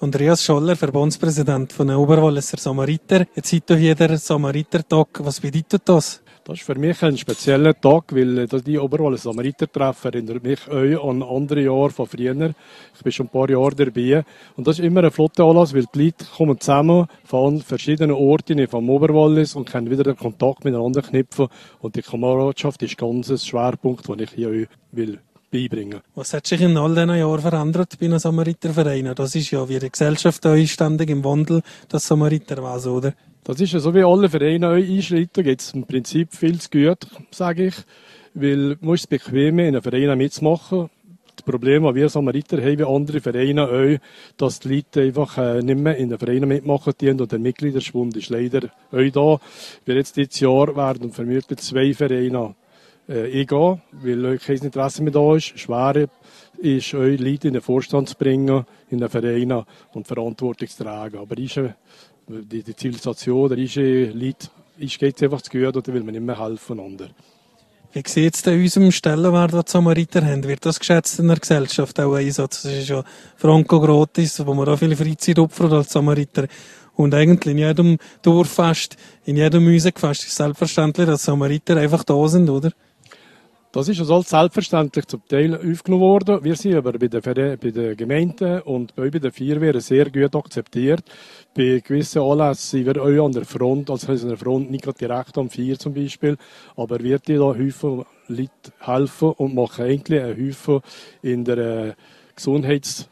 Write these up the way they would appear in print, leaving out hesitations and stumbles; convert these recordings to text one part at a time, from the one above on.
Andreas Scholler, Verbandspräsident von den Oberwalliser Samariter. Jetzt heute hier der Samariter-Tag. Was bedeutet das? Das ist für mich ein spezieller Tag, weil die Oberwalliser Samariter-Treffen erinnert mich auch an andere Jahre von früher. Ich bin schon ein paar Jahre dabei. Und das ist immer ein flotter Anlass, weil die Leute kommen zusammen von verschiedenen Orten vom Oberwallis und können wieder den Kontakt miteinander knüpfen. Und die Kameradschaft ist ganz ein Schwerpunkt, den ich hier auch will beibringen. Was hat sich in all diesen Jahren verändert bei den Samaritervereinen? Das ist ja wie die Gesellschaft ständig im Wandel, das Samariterwesen, oder? Das ist ja so wie alle Vereine einschreiten, gibt es im Prinzip viel zu gut, sage ich. Weil man ist es bequem, in einem Verein mitzumachen. Das Problem, das wir Samariter haben, wie andere Vereine auch, dass die Leute einfach nicht mehr in den Vereinen mitmachen dürfen und der Mitgliederschwund ist leider auch da. Wir jetzt dieses Jahr werden vermutlich 2 Vereine eingehen, weil kein Interesse mehr da ist. Schwer ist, euch Leute in den Vorstand zu bringen, in den Vereinen und Verantwortung zu tragen. Aber die Zivilisation, der Leute, geht es einfach zu gut oder will man nicht mehr helfen einander. Wie sieht es denn in unserem Stellenwert, den die Samariter haben? Wird das geschätzt in der Gesellschaft auch Einsatz? Das ist ja Franco gratis, wo man auch viel Freizeit opfert als Samariter. Und eigentlich in jedem Dorffest, in jedem Musikfest ist selbstverständlich, dass Samariter einfach da sind, oder? Das ist also selbstverständlich zum Teil aufgenommen worden. Wir sind aber bei den Gemeinden und bei der Feuerwehr sehr gut akzeptiert. Bei gewissen Anlässen sind wir auch an der Front, also an der Front nicht gerade direkt am Feuer zum Beispiel, aber wir da Haufen Leute helfen und machen eigentlich einen Haufen in der Gesundheitsnetz,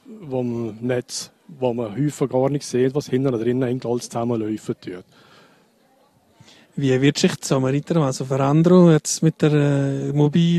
wo man Haufen gar nicht sieht, was hinten drinnen eigentlich alles zusammenlaufen tut. Wie wird sich die Samariter verändern jetzt mit der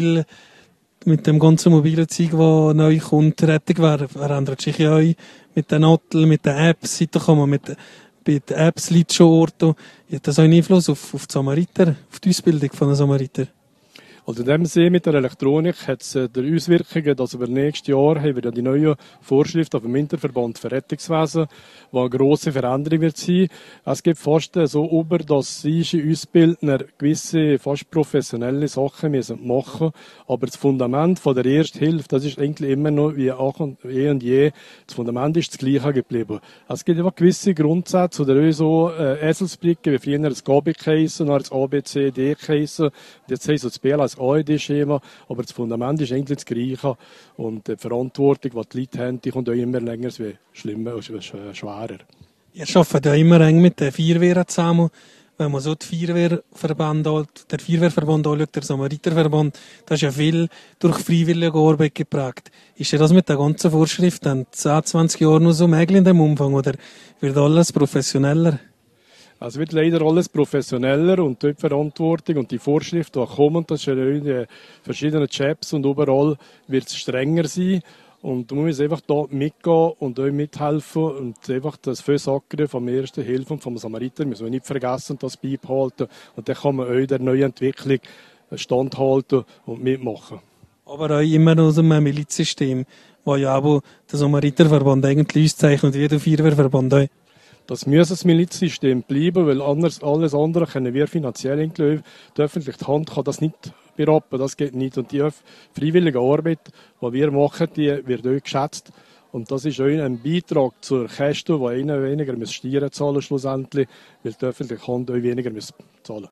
mit dem ganzen mobilen Zeug, das neu kommt, Rettung verändert sich ja auch mit den Nattel, mit den Apps, heute kann man bei den Apps Leute schon orten. Hat das auch einen Einfluss auf die Samariter, auf die Ausbildung von den Samariter? Also in dem Sinne mit der Elektronik hat es die Auswirkungen, dass wir nächstes Jahr haben wir ja die neue Vorschrift auf dem Interverband für Rettungswesen, die eine grosse Veränderung wird sein. Es gibt fast so über, dass unsere Ausbildner gewisse fast professionelle Sachen müssen machen, aber das Fundament von der Ersten Hilfe, das ist eigentlich immer noch wie eh und je, das Fundament ist das Gleiche geblieben. Es gibt einfach gewisse Grundsätze oder so Eselsbrücken, wie früher das GB geheissen, dann das ABCD geheissen, jetzt heißt es das BLS AED-Schema, aber das Fundament ist eigentlich das Gleiche und die Verantwortung, die die Leute haben, die kommt auch immer länger, es wird schlimmer und schwerer. Ihr arbeitet ja immer eng mit den Feuerwehren zusammen. Wenn man so der Feuerwehrverband anschaut, der Samariterverband, das ist ja viel durch freiwillige Arbeit geprägt. Ist ja das mit der ganzen Vorschrift dann 10, 20 Jahren noch so möglich in dem Umfang oder wird alles professioneller? Es wird leider alles professioneller und die Verantwortung und die Vorschriften, die kommen, das ist ja in den verschiedenen Jobs und überall wird es strenger sein. Und man muss einfach da mitgehen und euch mithelfen und einfach das Versagern vom Ersten Hilfe und vom Samariter müssen wir nicht vergessen und das beibehalten. Und dann kann man euch der neuen Entwicklung standhalten und mitmachen. Aber auch immer aus einem Milizsystem, wo ja auch der Samariterverband eigentlich auszeichnet, wie der Feuerwehrverband auch. Das muss ein Milizsystem bleiben, weil alles andere können wir finanziell irgendwie, die öffentliche Hand kann das nicht berappen, das geht nicht. Und die freiwillige Arbeit, die wir machen, die wird auch geschätzt. Und das ist auch ein Beitrag zur Kosten, wo einer weniger Steuern zahlen schlussendlich, weil die öffentliche Hand auch weniger zahlen muss.